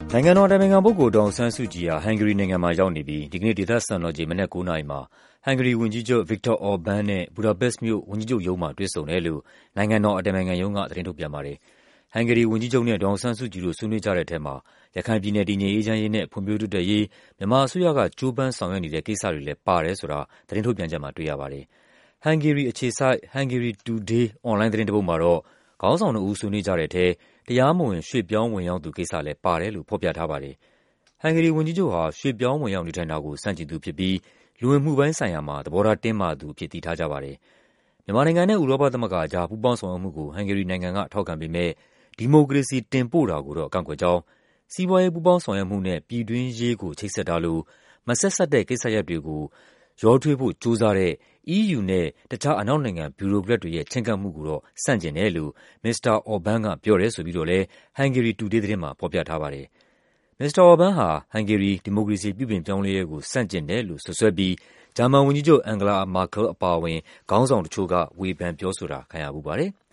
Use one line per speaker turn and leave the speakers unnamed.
နိုင်ငံတော်အတိုင်ပင်ခံပုဂ္ဂိုလ်ဒေါ်အောင်ဆန်းစုကြည်ဟာဟန်ဂေရီနိုင်ငံမှာရောက်နေပြီးဒီကနေ့ဒေသစံတော်ချိန်မနက်9:00နာရီမှာဟန်ဂေရီဝန်ကြီးချုပ် Viktor Orban နဲ့ဘူဒါပက်စ်မြို့ဝန်ကြီးချုပ်ရုံးမှာတွေ့ဆုံတယ်လို့နိုင်ငံတော်အတိုင်ပင်ခံရုံးကသတင်းထုတ်ပြန်ပါတယ်။ဟန်ဂေရီဝန်ကြီးချုပ်နဲ့ဒေါ်အောင်ဆန်းစုကြည်တို့ဆွေးနွေးကြတဲ့ထဲမှာရခိုင်ပြည်နယ်တည်ငြိမ်အေးချမ်းရေးနဲ့ဖွံ့ဖြိုးတိုးတက်ရေးမြန်မာအစိုးရကကြိုးပမ်းဆောင်ရွက်နေတဲ့ကိစ္စတွေလည်းပါတယ်ဆိုတာသတင်းထုတ်ပြန်ချက်မှာတွေ့ရပါတယ်။ဟန်ဂေရီအခြေစိုက် Hungary Today အွန်လိုင်းသတင်းတစ်ပုဒ်မှာတော့ခေါင်းဆောင်နှစ်ဦးဆွေးနွေးကြတဲ့ထဲတရားမဝင်ရွှေ့ပြောင်းဝင်ရောက်သူကိစ္စလည်းပါတယ်လို့ဖော်ပြထားပါတယ်။ဟန်ဂေရီဝန်ကြီးချုပ်ဟာရွှေ့ပြောင်းဝင်ရောက်နေထိုင်တာကိုဆန့်ကျင်သူဖြစ်ပြီးလူဝင်မှုပိုင်းဆိုင်ရာမှာသဘောထားတင်းမာသူအဖြစ်သိထားကြပါတယ်။မြန်မာနိုင်ငံနဲ့ဥရောပသမဂ္ဂအကြားပူးပေါင်းဆောင်ရွက်မှုကိုဟန်ဂေရီနိုင်ငံကထောက်ခံပေမဲ့ဒီမိုကရေစီတင်ပို့တာကိုတော့ကန့်ကွက်ကြောင်းစီးပွားရေးပူးပေါင်းဆောင်ရွက်မှုနဲ့ပြည်တွင်းရေးကိုချိတ်ဆက်တာလို့မဆက်စပ်တဲ့ကိစ္စရပ်တွေကိုရောထွေးဖို့ကြိုးစားတဲ့ EU နဲ့တခြားအနောက်နိုင်ငံဗျူရိုကရက်တွေရဲ့ချဉ်းကပ်မှုကိုတော့ဆန့်ကျင်တယ်လို့မစ္စတာ Orban ကပြောတယ်ဆိုပြီးတော့လည်း Hungary Today သတင်းမှာဖော်ပြထားပါတယ်။မစ္စတာ Orban ဟာဟန်ဂေရီဒီမိုကရေစီပြုပြင်ပြောင်းလဲရေးကိုဆန့်ကျင်တယ်လို့စွပ်စွဲပြီးဂျာမန်ဝန်ကြီးချုပ် Angela Merkel အပါအဝင်ခေါင်းဆောင်တချို့ကဝေဖန်ပြောဆိုတာခံရဖူးပါတယ်။